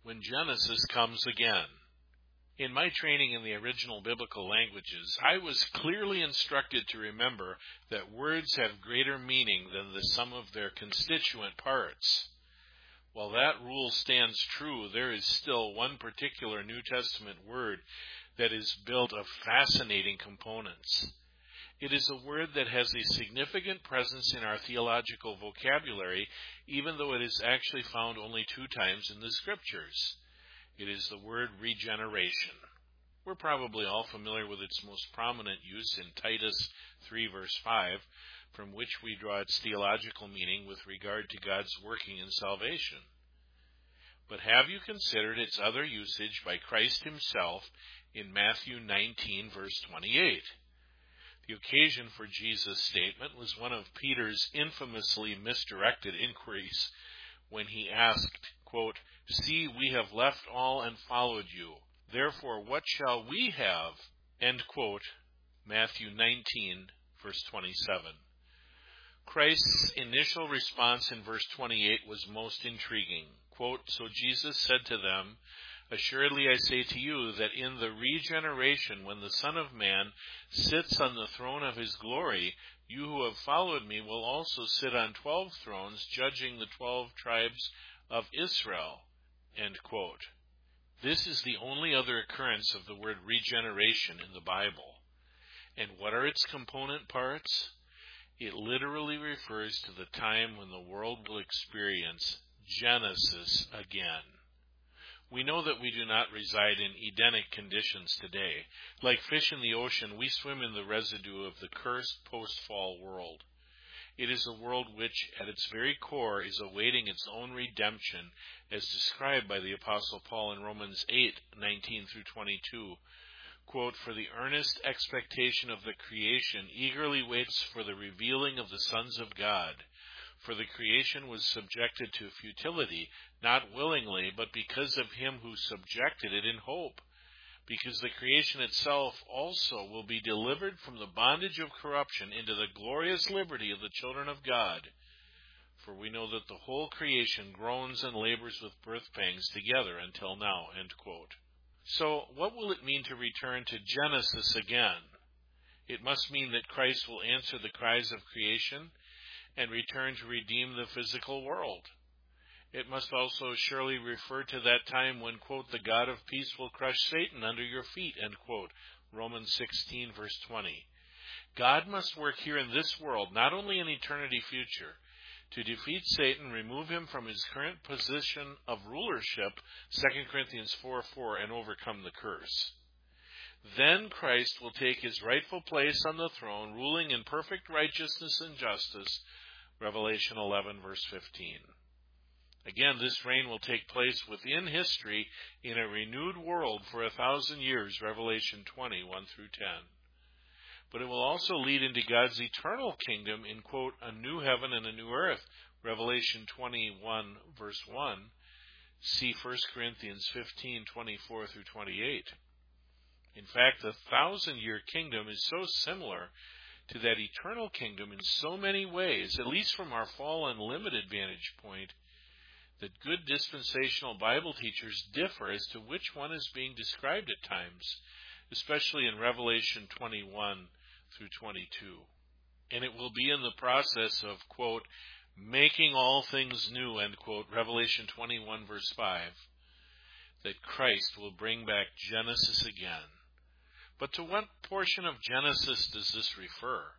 when Genesis comes again. In my training in the original biblical languages, I was clearly instructed to remember that words have greater meaning than the sum of their constituent parts. While that rule stands true, there is still one particular New Testament word that is built of fascinating components. It is a word that has a significant presence in our theological vocabulary, even though it is actually found only 2 times in the Scriptures. It is the word regeneration. We're probably all familiar with its most prominent use in Titus 3 verse 5, from which we draw its theological meaning with regard to God's working in salvation. But have you considered its other usage by Christ himself in Matthew 19 verse 28? The occasion for Jesus' statement was one of Peter's infamously misdirected inquiries when he asked, quote, "See, we have left all and followed you. Therefore, what shall we have?" End quote. Matthew 19, verse 27. Christ's initial response in verse 28 was most intriguing. Quote, "So Jesus said to them, Assuredly I say to you that in the regeneration, when the Son of Man sits on the throne of his glory, you who have followed me will also sit on 12 thrones, judging the 12 tribes of Israel." End quote. This is the only other occurrence of the word regeneration in the Bible. And what are its component parts? It literally refers to the time when the world will experience Genesis again. We know that we do not reside in Edenic conditions today. Like fish in the ocean, we swim in the residue of the cursed post-fall world. It is a world which, at its very core, is awaiting its own redemption, as described by the Apostle Paul in Romans 8:19 through 22. Quote, "For the earnest expectation of the creation eagerly waits for the revealing of the sons of God. For the creation was subjected to futility, not willingly, but because of him who subjected it in hope. Because the creation itself also will be delivered from the bondage of corruption into the glorious liberty of the children of God. For we know that the whole creation groans and labors with birth pangs together until now." End quote. So, what will it mean to return to Genesis again? It must mean that Christ will answer the cries of creation and return to redeem the physical world. It must also surely refer to that time when, quote, "the God of peace will crush Satan under your feet," end quote, Romans 16, verse 20. God must work here in this world, not only in eternity future, to defeat Satan, remove him from his current position of rulership, 2 Corinthians 4:4, and overcome the curse. Then Christ will take his rightful place on the throne, ruling in perfect righteousness and justice, Revelation 11, verse 15. Again, this reign will take place within history in a renewed world for 1,000 years, Revelation 20, 1 through 10. But it will also lead into God's eternal kingdom in, quote, "a new heaven and a new earth," Revelation 21, verse 1. See 1 Corinthians 15, 24 through 28. In fact, the 1,000-year kingdom is so similar to that eternal kingdom in so many ways, at least from our fallen limited vantage point, that good dispensational Bible teachers differ as to which one is being described at times, especially in Revelation 21 through 22. And it will be in the process of, quote, "making all things new," end quote, Revelation 21, verse 5, that Christ will bring back Genesis again. But to what portion of Genesis does this refer?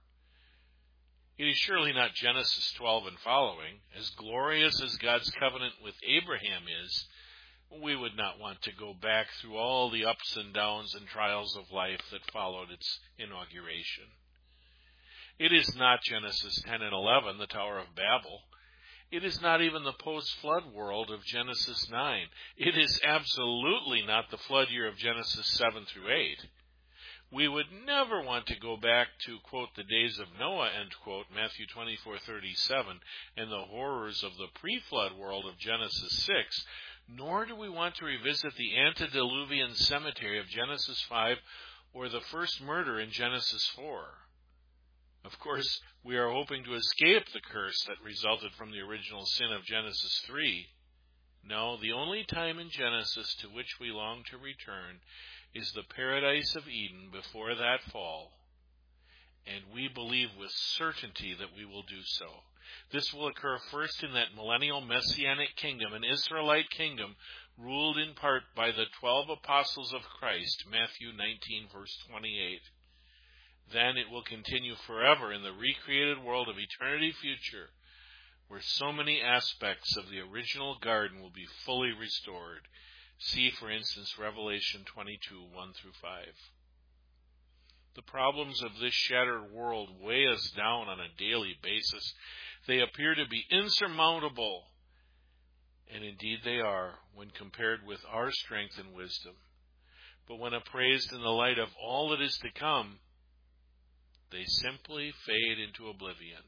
It is surely not Genesis 12 and following. As glorious as God's covenant with Abraham is, we would not want to go back through all the ups and downs and trials of life that followed its inauguration. It is not Genesis 10 and 11, the Tower of Babel. It is not even the post-flood world of Genesis 9. It is absolutely not the flood year of Genesis 7 through 8. We would never want to go back to, quote, "the days of Noah," end quote, Matthew 24:37, and the horrors of the pre-flood world of Genesis 6, nor do we want to revisit the antediluvian cemetery of Genesis 5 or the first murder in Genesis 4. Of course, we are hoping to escape the curse that resulted from the original sin of Genesis 3. No, the only time in Genesis to which we long to return is the paradise of Eden before that fall, and we believe with certainty that we will do so. This will occur first in that millennial messianic kingdom, an Israelite kingdom ruled in part by the 12 apostles of Christ, Matthew 19, verse 28. Then it will continue forever in the recreated world of eternity future, where so many aspects of the original garden will be fully restored. See, for instance, Revelation 22, 1 through 5. The problems of this shattered world weigh us down on a daily basis. They appear to be insurmountable, and indeed they are when compared with our strength and wisdom. But when appraised in the light of all that is to come, they simply fade into oblivion.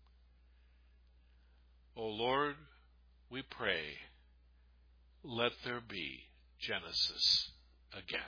O Lord, we pray, let there be Genesis again.